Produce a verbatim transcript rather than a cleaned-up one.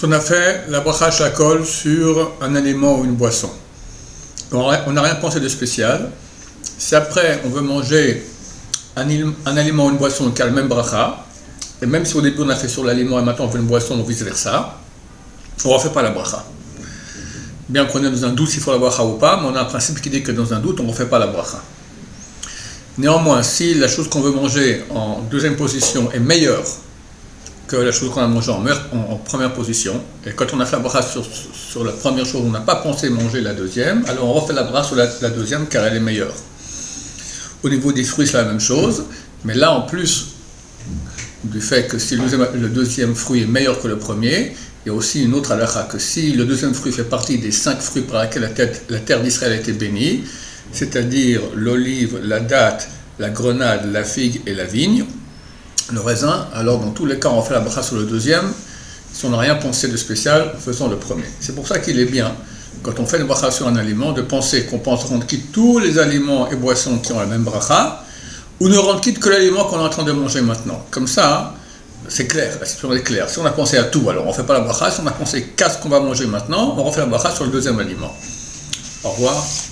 On a fait la bracha shakol sur un aliment ou une boisson. On n'a rien pensé de spécial. Si après on veut manger un, un aliment ou une boisson qui a le même bracha, et même si au début on a fait sur l'aliment et maintenant on veut une boisson ou vice versa, on ne refait pas la bracha. Bien qu'on est dans un doute s'il faut la bracha ou pas, mais on a un principe qui dit que dans un doute on ne refait pas la bracha. Néanmoins, si la chose qu'on veut manger en deuxième position est meilleure que la chose qu'on a mangée en, en, en première position, et quand on a fait la bracha sur, sur la première chose, on n'a pas pensé manger la deuxième, alors on refait la bracha sur la, la deuxième car elle est meilleure. Au niveau des fruits, c'est la même chose, mais là en plus du fait que si le deuxième, le deuxième fruit est meilleur que le premier, il y a aussi une autre halakha, que si le deuxième fruit fait partie des cinq fruits par lesquels la, tête, la terre d'Israël a été bénie, c'est-à-dire l'olive, la date, la grenade, la figue et la vigne, le raisin, alors dans tous les cas on fait la bracha sur le deuxième, si on n'a rien pensé de spécial, faisons le premier. C'est pour ça qu'il est bien, quand on fait une bracha sur un aliment, de penser qu'on pense rendre quitte tous les aliments et boissons qui ont la même bracha, ou ne rendre quitte que l'aliment qu'on est en train de manger maintenant. Comme ça, c'est clair, la situation est claire. Si on a pensé à tout, alors on ne fait pas la bracha. Si on a pensé qu'à ce qu'on va manger maintenant, on refait la bracha sur le deuxième aliment. Au revoir.